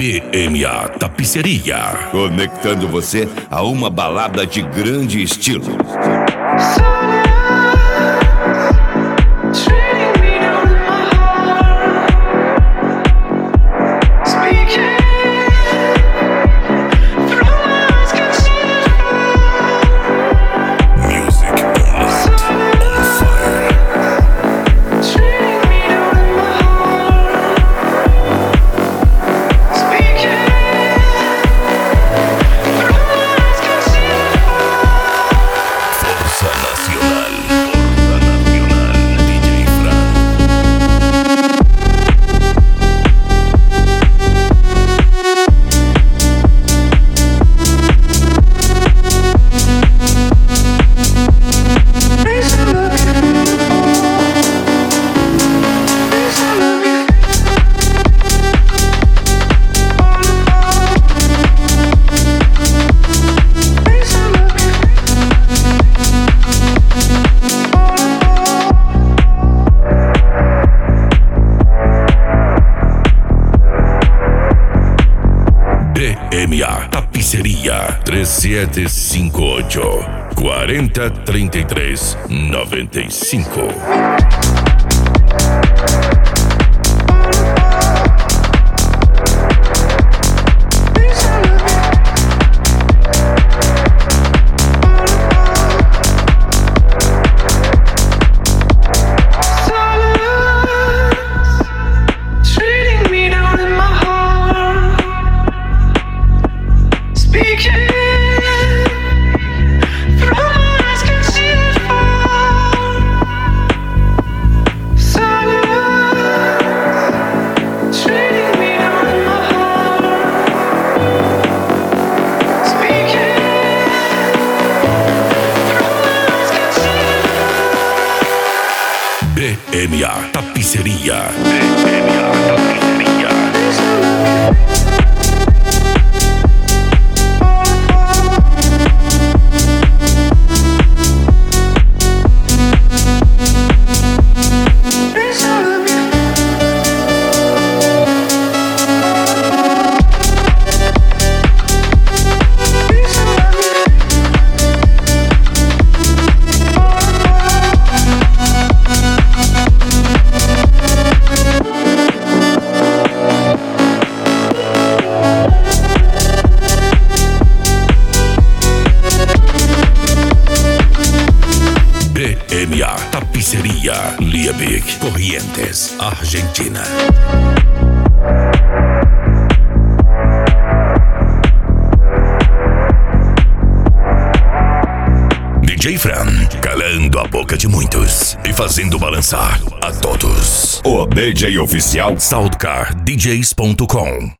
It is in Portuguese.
BMA Tapiceria, conectando você a uma balada de grande estilo. BMA Tapiceria 3758 4033 95. BMA Tapiceria. BMA Tapiceria. BMA Tapiceria, Liebig, Corrientes, Argentina. DJ Fran, calando a boca de muitos e fazendo balançar a todos. O DJ oficial SoundcarDJs.com.